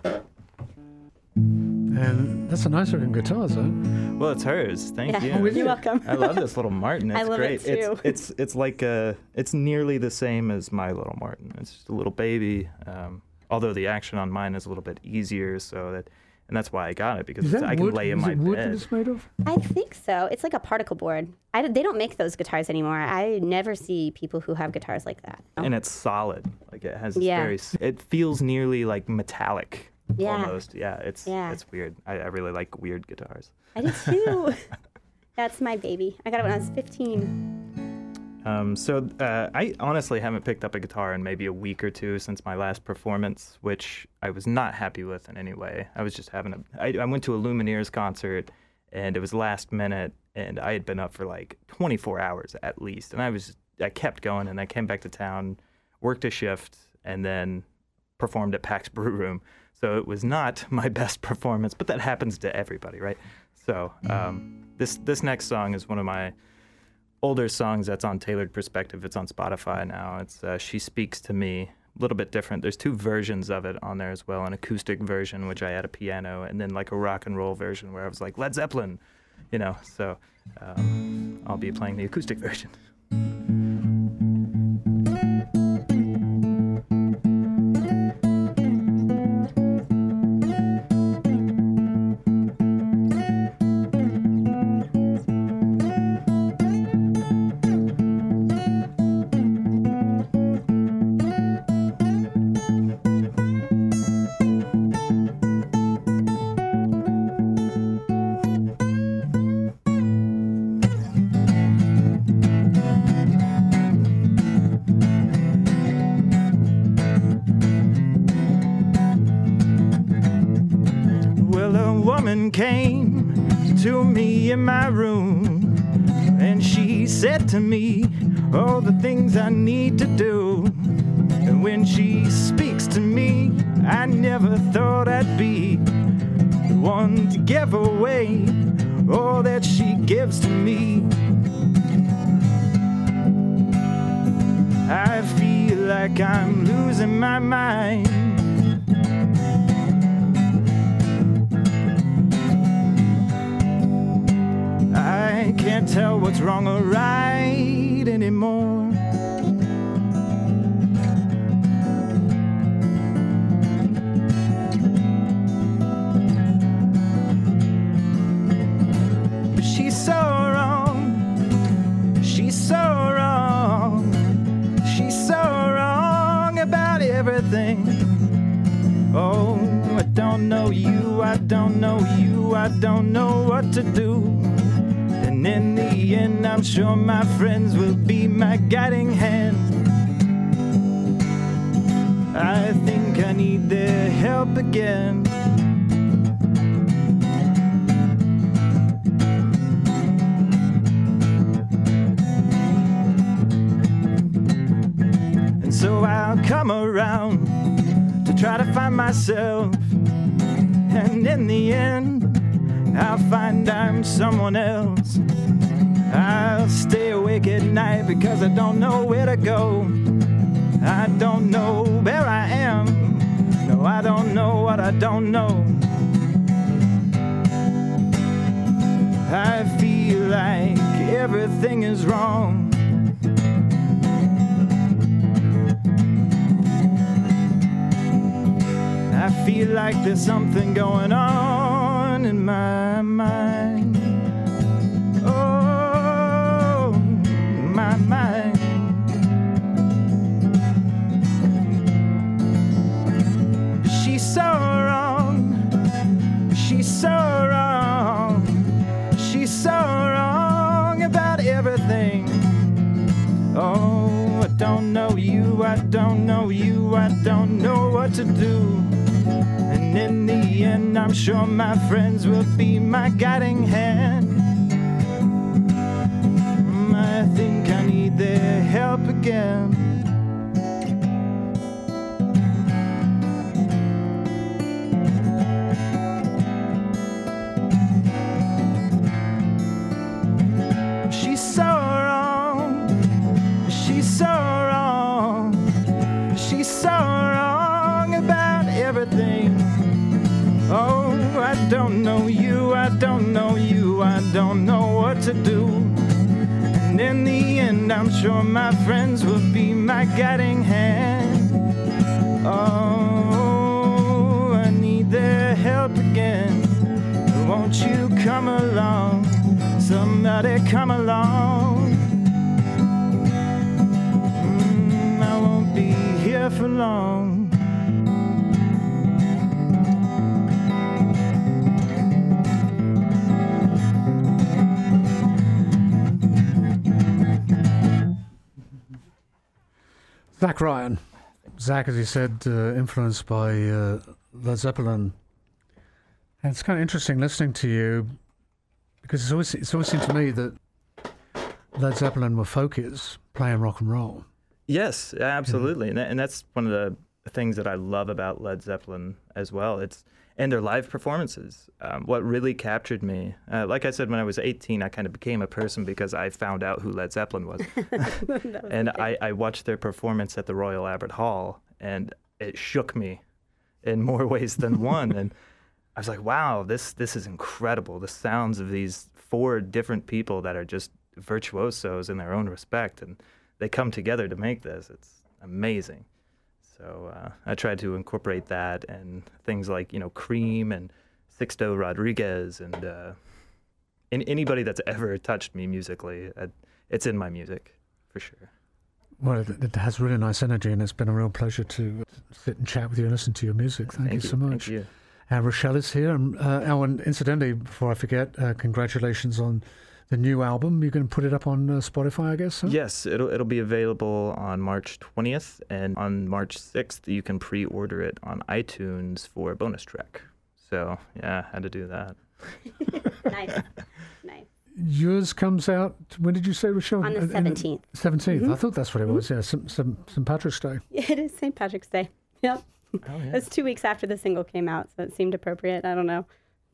Speaker 1: And that's a nice looking guitar, though.
Speaker 6: Well, it's hers. Thank
Speaker 4: Yeah.
Speaker 6: you.
Speaker 1: Oh, is
Speaker 4: You're
Speaker 1: it?
Speaker 4: welcome.
Speaker 6: I love this little Martin. It's
Speaker 4: I love
Speaker 6: great.
Speaker 4: it too.
Speaker 6: It's it's it's like a it's nearly the same as my little Martin. It's just a little baby. Um, although the action on mine is a little bit easier, so that and that's why I got it because
Speaker 1: Is
Speaker 6: it's,
Speaker 1: that
Speaker 6: I can
Speaker 1: wood?
Speaker 6: lay in
Speaker 1: Is
Speaker 6: my
Speaker 1: it wood that
Speaker 6: bed.
Speaker 1: it's made of?
Speaker 4: I think so. It's like a particle board. I, they don't make those guitars anymore. I never see people who have guitars like that.
Speaker 6: And it's solid. Like it has this
Speaker 4: Yeah.
Speaker 6: very. s- It feels nearly like metallic.
Speaker 4: Yeah.
Speaker 6: Almost. Yeah. It's
Speaker 4: Yeah.
Speaker 6: it's weird. I, I really like weird guitars.
Speaker 4: I did too. That's my baby. I got it when I was fifteen.
Speaker 6: Um, so uh, I honestly haven't picked up a guitar in maybe a week or two since my last performance, which I was not happy with in any way. I was just having a. I, I went to a Lumineers concert, and it was last minute, and I had been up for like twenty-four hours at least, and I was I kept going, and I came back to town, worked a shift, and then performed at Pax Brew Room. So it was not my best performance, but that happens to everybody, right? So um, this this next song is one of my older songs that's on Tailored Perspective. It's on Spotify now. It's uh, She Speaks to Me. A little bit different. There's two versions of it on there as well. An acoustic version, which I had a piano, and then like a rock and roll version where I was like Led Zeppelin, you know. So um, I'll be playing the acoustic version. Well, a woman came to me in my room, and she said to me all the things I need to do. And when she speaks to me, I never thought I'd be the one to give away all that she gives to me. I feel like I'm losing my mind. I can't tell what's wrong or right anymore. But she's so wrong. She's so wrong. She's so wrong about everything. Oh, I don't know you, I don't know you, I don't know what to do. And in the end, I'm sure my friends will be my guiding hand. I think I need their help again. And so I'll come around to try to find myself. And in the end, I'll find I'm someone else. I'll stay awake at night because I don't know where to go. I don't know where I am. No, I don't know what I don't know. I feel like everything is wrong. I feel like there's something going on
Speaker 2: on in my mind. Oh, my mind. She's so wrong. She's so wrong. She's so wrong about everything. Oh, I don't know you, I don't know you, I don't know what to do. And in the end, I'm sure my friends will be my guiding hand. Mm, I think I need their help again. She's so wrong. She's so wrong. She's so wrong about everything. Oh, I don't know you, I don't know you, I don't know what to do. And in the end, I'm sure my friends will be my guiding hand. Oh, I need their help again. Won't you come along? Somebody come along. Mm, I won't be here for long.
Speaker 1: Zach Ryan. Zach, as you said, uh, influenced by uh, Led Zeppelin. And it's kind of interesting listening to you because it's always it's always seemed to me that Led Zeppelin were folkies playing rock and roll.
Speaker 6: Yes, absolutely, and, that, and that's one of the things that I love about Led Zeppelin as well. It's and their live performances. Um, what really captured me, uh, like I said, when I was eighteen, I kind of became a person because I found out who Led Zeppelin was,
Speaker 4: was
Speaker 6: and I, I watched their performance at the Royal Albert Hall, and it shook me in more ways than one. And I was like, wow, this this is incredible. The sounds of these four different people that are just virtuosos in their own respect, and they come together to make this. It's amazing. So uh, I tried to incorporate that and things like, you know, Cream and Sixto Rodriguez and uh, in, anybody that's ever touched me musically. Uh, it's in my music, for sure.
Speaker 1: Well, it, it has really nice energy, and it's been a real pleasure to sit and chat with you and listen to your music. Thank,
Speaker 6: Thank
Speaker 1: you
Speaker 6: you
Speaker 1: so much.
Speaker 6: Thank you.
Speaker 1: Uh, Rochelle is here. And, uh, oh, and incidentally, before I forget, uh, congratulations on the new album. You're going to put it up on uh, Spotify, I guess? Huh?
Speaker 6: Yes, it'll it'll be available on March twentieth, and on March sixth, you can pre-order it on iTunes for a bonus track. So, yeah, had to do that.
Speaker 4: Nice. Nice.
Speaker 1: Yours comes out, when did you say, Rochelle?
Speaker 4: On the
Speaker 1: Uh, in-
Speaker 4: seventeenth.
Speaker 1: seventeenth.
Speaker 4: Mhm.
Speaker 1: I thought that's what it was, yeah. St. St. St. Patrick's Day.
Speaker 4: It is Saint Patrick's Day. Yep.
Speaker 6: Oh, yeah.
Speaker 4: It's two weeks after the single came out, so it seemed appropriate. I don't know.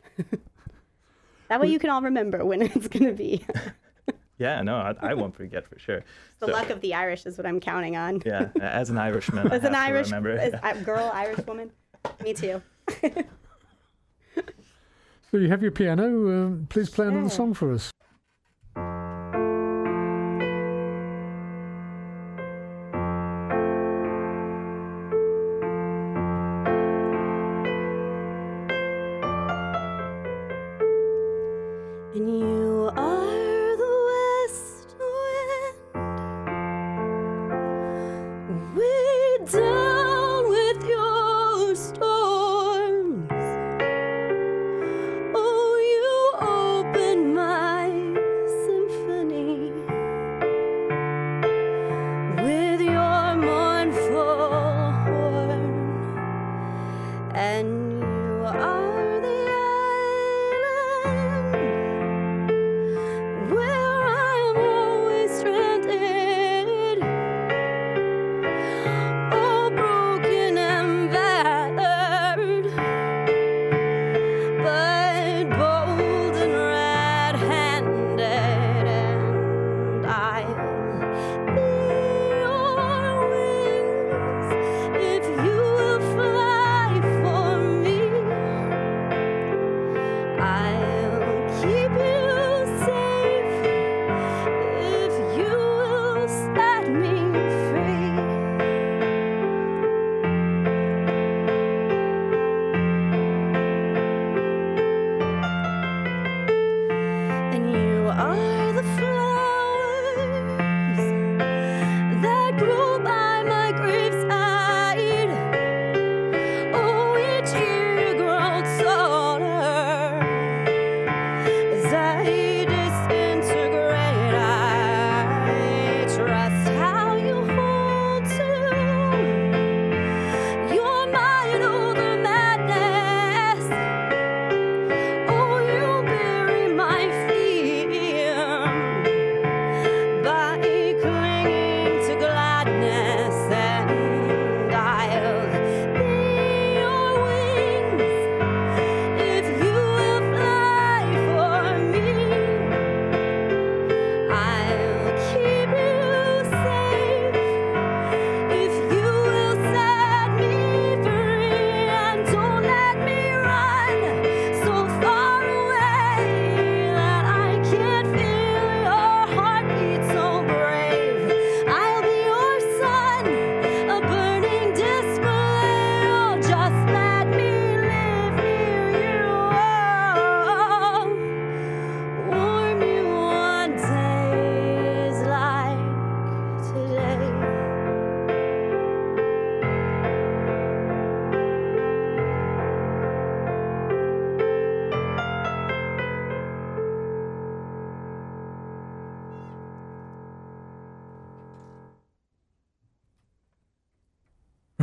Speaker 4: That way you can all remember when it's going to be.
Speaker 6: Yeah, no, I, I won't forget for sure.
Speaker 4: The
Speaker 6: So,
Speaker 4: luck of the Irish is what I'm counting on.
Speaker 6: yeah, as an Irishman,
Speaker 4: As
Speaker 6: I
Speaker 4: an
Speaker 6: have
Speaker 4: Irish
Speaker 6: to remember.
Speaker 4: as a girl, Irish woman. Me too.
Speaker 1: So you have your piano. Uh, please play another
Speaker 4: Sure.
Speaker 1: song for us.
Speaker 3: And you are the west wind, way down with your storms. Oh, you open my symphony with your mournful horn, and you are the island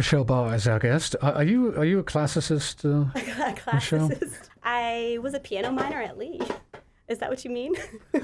Speaker 1: Michelle Barr is our guest. Are, are you are you a classicist, uh,
Speaker 4: A
Speaker 1: Michelle?
Speaker 4: classicist. I was a piano minor at Lee. Is that what you mean?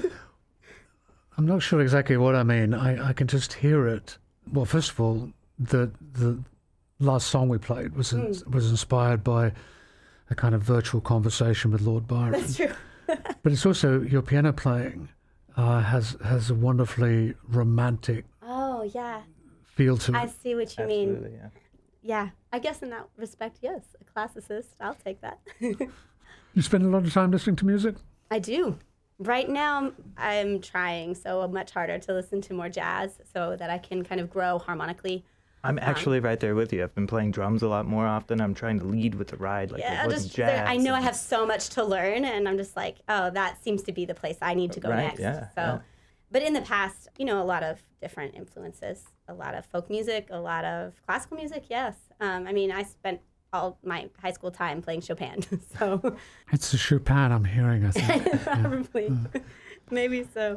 Speaker 1: I'm not sure exactly what I mean. I, I can just hear it. Well, first of all, the the last song we played was in,
Speaker 4: Mm.
Speaker 1: was inspired by a kind of virtual conversation with Lord Byron.
Speaker 4: That's true.
Speaker 1: But it's also your piano playing uh, has has a wonderfully romantic
Speaker 4: Oh, yeah.
Speaker 1: feel to
Speaker 4: I
Speaker 1: it.
Speaker 4: see what you mean.
Speaker 6: Absolutely, yeah.
Speaker 4: Yeah. I guess in that respect, yes. A classicist. I'll take that.
Speaker 1: You spend a lot of time listening to music.
Speaker 4: I do. Right now, I'm trying so much harder to listen to more jazz so that I can kind of grow harmonically.
Speaker 6: I'm actually right there with you. I've been playing drums a lot more often. I'm trying to lead with the ride, like
Speaker 4: Yeah,
Speaker 6: it was
Speaker 4: just
Speaker 6: jazz.
Speaker 4: there, I know I
Speaker 6: and-
Speaker 4: have so much to learn, and I'm just like, oh, that seems to be the place I need to go
Speaker 6: Right,
Speaker 4: next.
Speaker 6: yeah,
Speaker 4: so,
Speaker 6: yeah.
Speaker 4: but in the past, you know, a lot of different influences, a lot of folk music, a lot of classical music. Yes, um, I mean, I spent all my high school time playing Chopin, so
Speaker 1: It's the Chopin I'm hearing, I think.
Speaker 4: probably, maybe so.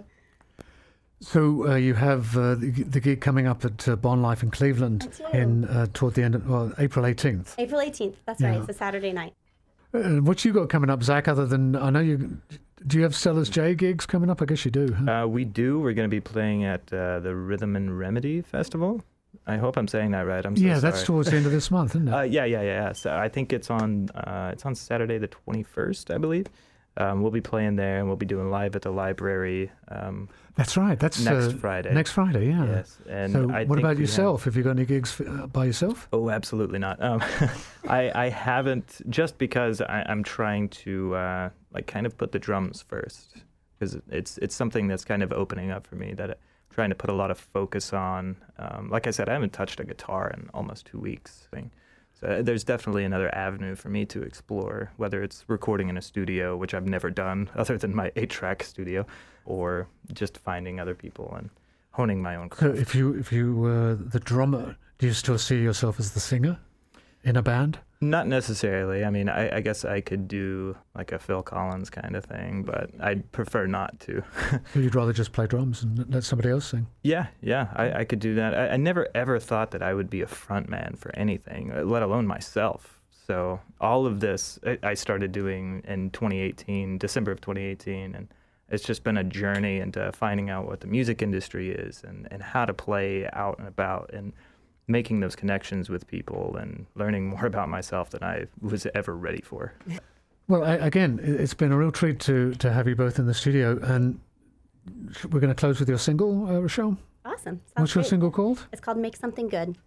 Speaker 1: So uh, you have uh, the, the gig coming up at uh, Bond Life in Cleveland
Speaker 4: I do.
Speaker 1: in uh, toward the end of well, April eighteenth.
Speaker 4: April eighteenth. That's
Speaker 1: Yeah.
Speaker 4: right. It's a Saturday night.
Speaker 1: Uh, what you got coming up, Zach? Other than I know you, do you have Sellers J gigs coming up? I guess you do. Huh?
Speaker 6: Uh, we do. We're going to be playing at uh, the Rhythm and Remedy Festival. I hope I'm saying that right. I'm so
Speaker 1: yeah, that's
Speaker 6: sorry.
Speaker 1: towards the end of this month, isn't it?
Speaker 6: Uh, yeah, yeah, yeah. So I think it's on uh, it's on Saturday the twenty-first, I believe. Um, we'll be playing there, and we'll be doing live at the library um,
Speaker 1: that's right. That's
Speaker 6: next
Speaker 1: uh,
Speaker 6: Friday.
Speaker 1: Next Friday, yeah.
Speaker 6: Yes, and
Speaker 1: so
Speaker 6: I
Speaker 1: what
Speaker 6: think
Speaker 1: about
Speaker 6: we
Speaker 1: yourself? Have... you got any gigs uh, by yourself?
Speaker 6: Oh, absolutely not. Um, I I haven't, just because I, I'm trying to uh, like kind of put the drums first, because it's it's something that's kind of opening up for me that I'm trying to put a lot of focus on. Um, like I said, I haven't touched a guitar in almost two weeks. Thing. So there's definitely another avenue for me to explore, whether it's recording in a studio, which I've never done other than my eight-track studio, or just finding other people and honing my own
Speaker 1: So
Speaker 6: craft.
Speaker 1: if you if you were the drummer, do you still see yourself as the singer in a band?
Speaker 6: Not necessarily. I mean, I, I guess I could do like a Phil Collins kind of thing, but I'd prefer not to.
Speaker 1: Or you'd rather just play drums and let somebody else sing?
Speaker 6: Yeah, yeah, I, I could do that. I, I never ever thought that I would be a front man for anything, uh, let alone myself. So all of this I, I started doing in twenty eighteen, December of twenty eighteen, and it's just been a journey into finding out what the music industry is and, and how to play out and about and making those connections with people and learning more about myself than I was ever ready for.
Speaker 1: Well, I, again, it- it's been a real treat to to have you both in the studio, and sh- we're going to close with your single, uh, Rochelle.
Speaker 4: Awesome. Sounds
Speaker 1: What's your
Speaker 4: great.
Speaker 1: single called?
Speaker 4: It's called Make Something Good.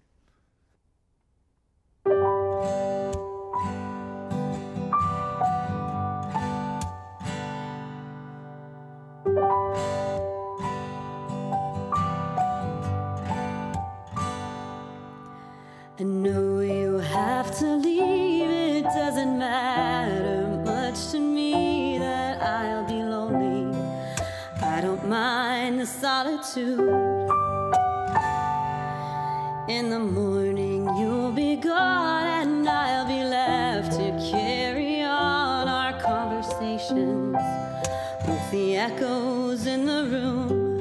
Speaker 3: I know you have to leave, it doesn't matter much to me that I'll be lonely. I don't mind the solitude. In the morning you'll be gone and I'll be left to carry on our conversations with the echoes in the room.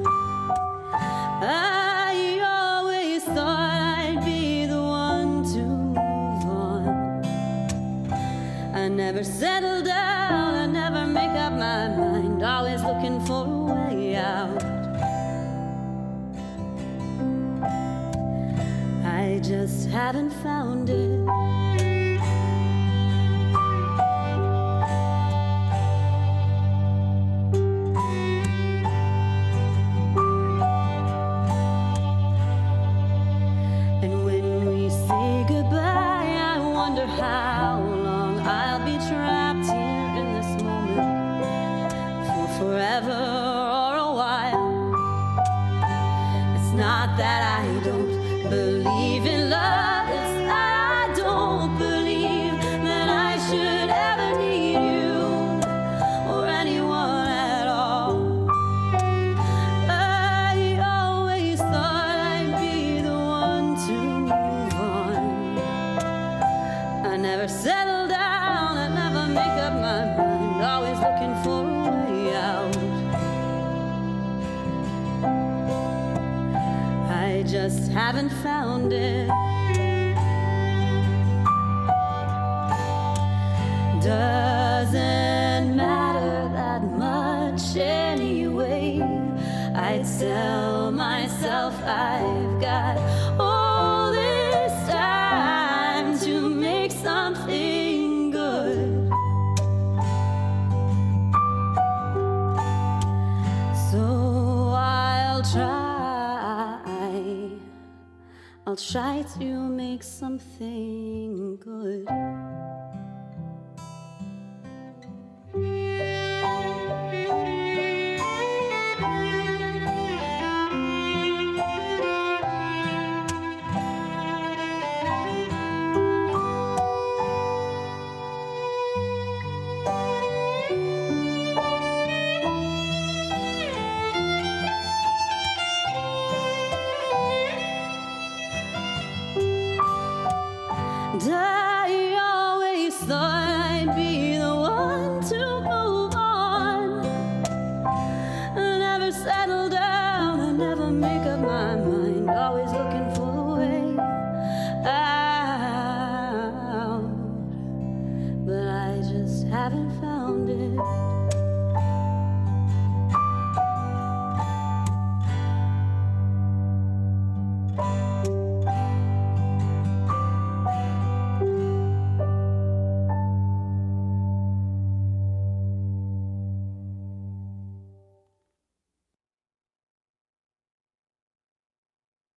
Speaker 3: I always thought I'd be the one to move on. I never settle down, I never make up my mind, always looking for a way out. I just haven't found it. And when we say goodbye, I wonder how long I'll be trapped here in this moment, for forever or a while. It's not that I don't believe in love, it's that I don't believe that I should ever need you or anyone at all. I always thought I'd be the one to move on. I never settle down, I never make up my mind, always looking for a way out. I just haven't found it. doesn't matter that much anyway. I tell myself I've got all this time to make something good. So I'll try, I'll try to make something good.